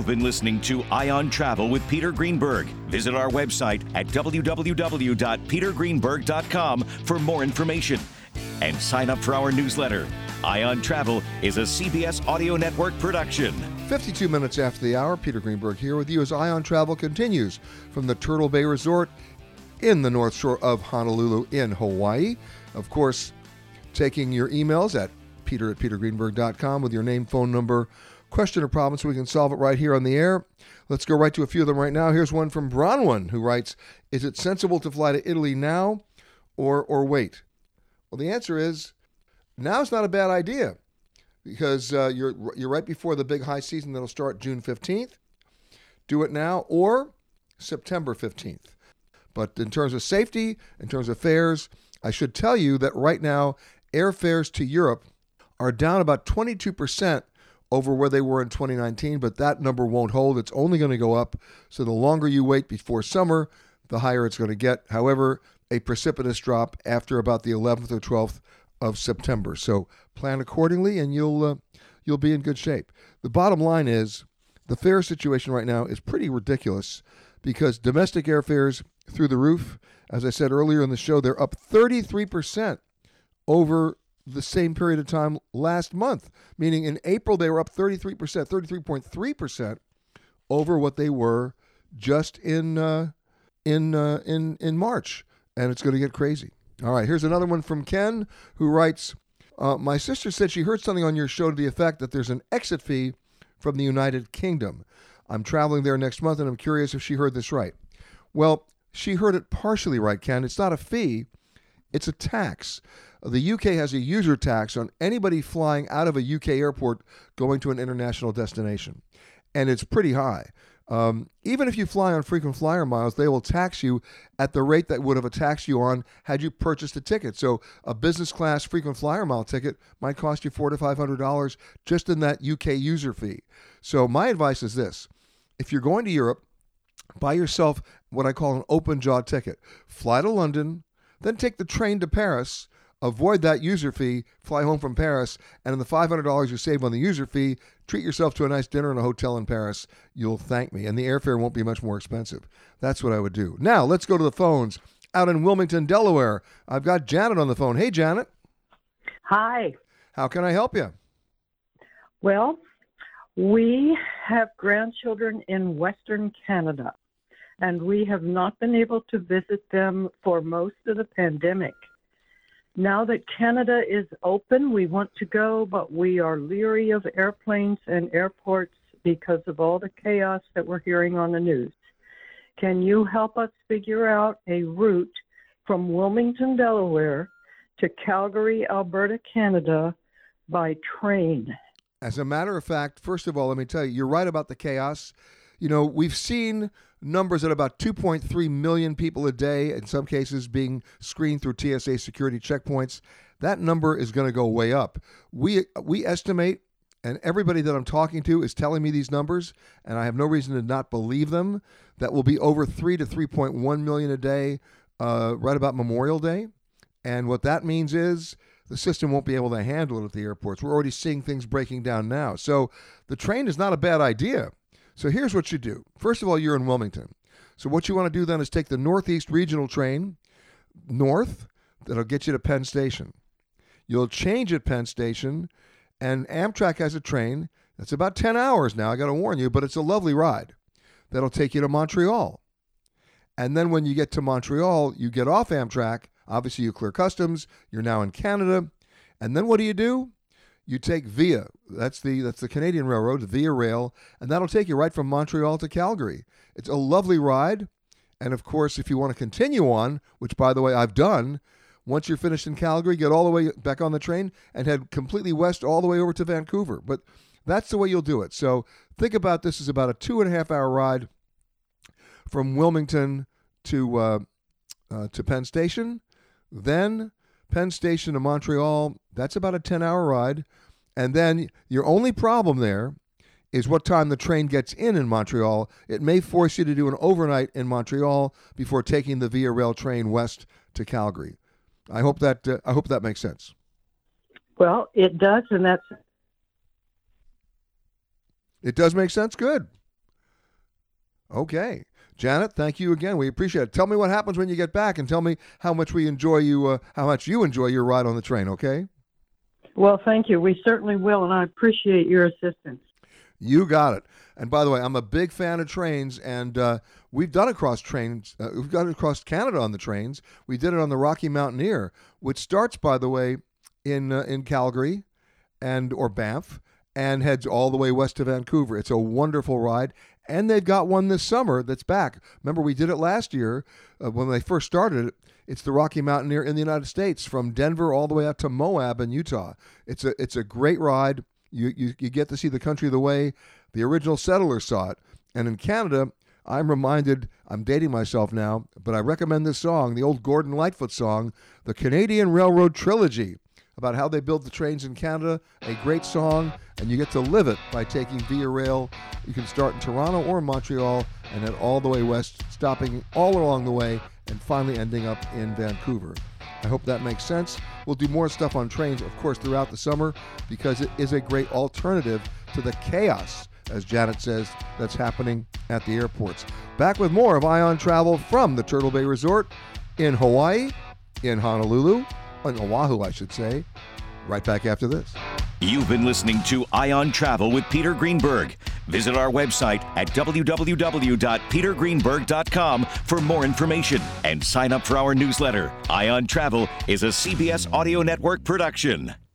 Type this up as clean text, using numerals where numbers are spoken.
been listening to Ion Travel with Peter Greenberg. Visit our website at www.petergreenberg.com for more information. And sign up for our newsletter. Ion Travel is a CBS Audio Network production. 52 minutes after the hour, Peter Greenberg here with you as Ion Travel continues from the Turtle Bay Resort in the North Shore of Honolulu in Hawaii. Of course, taking your emails at peter@petergreenberg.com with your name, phone number, question or problem so we can solve it right here on the air. Let's go right to a few of them right now. Here's one from Bronwyn who writes, is it sensible to fly to Italy now or wait? Well, the answer is now's not a bad idea because you're right before the big high season that'll start June 15th. Do it now or September 15th. But in terms of safety, in terms of fares, I should tell you that right now airfares to Europe are down about 22% over where they were in 2019, but that number won't hold. It's only going to go up. So the longer you wait before summer, the higher it's going to get. However, a precipitous drop after about the 11th or 12th of September. So plan accordingly and you'll be in good shape. The bottom line is the fare situation right now is pretty ridiculous because domestic airfares through the roof, as I said earlier in the show, they're up 33% over the same period of time last month, meaning in April they were up 33%, 33.3% over what they were just in March, and it's going to get crazy. All right, here's another one from Ken who writes, my sister said she heard something on your show to the effect that there's an exit fee from the United Kingdom. I'm traveling there next month, and I'm curious if she heard this right. Well, she heard it partially right, Ken. It's not a fee, it's a tax. The UK has a user tax on anybody flying out of a UK airport going to an international destination, and it's pretty high. Even if you fly on frequent flyer miles, they will tax you at the rate that would have taxed you on had you purchased a ticket. So a business class frequent flyer mile ticket might cost you $400 to $500 just in that UK user fee. So my advice is this. If you're going to Europe, buy yourself what I call an open jaw ticket. Fly to London, then take the train to Paris. Avoid that user fee, fly home from Paris, and in the $500 you save on the user fee, treat yourself to a nice dinner in a hotel in Paris. You'll thank me, and the airfare won't be much more expensive. That's what I would do. Now, let's go to the phones. Out in Wilmington, Delaware, I've got Janet on the phone. Hey, Janet. Hi. How can I help you? Well, we have grandchildren in Western Canada, and we have not been able to visit them for most of the pandemic. Now that Canada is open, we want to go, but we are leery of airplanes and airports because of all the chaos that we're hearing on the news. Can you help us figure out a route from Wilmington, Delaware to Calgary, Alberta, Canada by train? As a matter of fact, first of all, let me tell you, you're right about the chaos. You know, we've seen numbers at about 2.3 million people a day, in some cases being screened through TSA security checkpoints. That number is going to go way up. We estimate, and everybody that I'm talking to is telling me these numbers, and I have no reason to not believe them, that will be over 3 to 3.1 million a day right about Memorial Day. And what that means is the system won't be able to handle it at the airports. We're already seeing things breaking down now. So the train is not a bad idea. So here's what you do. First of all, you're in Wilmington. So what you want to do then is take the Northeast Regional train north. That'll get you to Penn Station. You'll change at Penn Station, and Amtrak has a train that's about 10 hours now. I got to warn you, but it's a lovely ride. That'll take you to Montreal. And then when you get to Montreal, you get off Amtrak. Obviously, you clear customs. You're now in Canada. And then what do? You take VIA. That's the Canadian Railroad, VIA Rail, and that'll take you right from Montreal to Calgary. It's a lovely ride. And of course, if you want to continue on, which by the way I've done, once you're finished in Calgary, get all the way back on the train and head completely west all the way over to Vancouver. But that's the way you'll do it. So think about this as about a 2.5-hour ride from Wilmington to Penn Station. Then Penn Station to Montreal, that's about a 10-hour ride. And then your only problem there is what time the train gets in Montreal. It may force you to do an overnight in Montreal before taking the Via Rail train west to Calgary. I hope that makes sense. Well, it does, and it does make sense. Good. Okay. Janet, thank you again. We appreciate it. Tell me what happens when you get back, and tell me how much you enjoy your ride on the train, okay? Well, thank you. We certainly will, and I appreciate your assistance. You got it. And by the way, I'm a big fan of trains, and we've done across trains. We've gone across Canada on the trains. We did it on the Rocky Mountaineer, which starts, by the way, in Calgary or Banff, and heads all the way west to Vancouver. It's a wonderful ride, and they've got one this summer that's back. Remember, we did it last year when they first started it. It's the Rocky Mountaineer in the United States, from Denver all the way out to Moab in Utah. It's a great ride. You get to see the country the way the original settlers saw it. And in Canada, I'm reminded, I'm dating myself now, but I recommend this song, the old Gordon Lightfoot song, the Canadian Railroad Trilogy, about how they built the trains in Canada. A great song, and you get to live it by taking Via Rail. You can start in Toronto or Montreal and head all the way west, stopping all along the way and finally ending up in Vancouver. I hope that makes sense. We'll do more stuff on trains, of course, throughout the summer, because it is a great alternative to the chaos, as Janet says, that's happening at the airports. Back with more of Ion Travel from the Turtle Bay Resort in Hawaii, in Honolulu, on Oahu, I should say. Right back after this. You've been listening to Ion Travel with Peter Greenberg. Visit our website at www.petergreenberg.com for more information and sign up for our newsletter. Ion Travel is a CBS Audio Network production.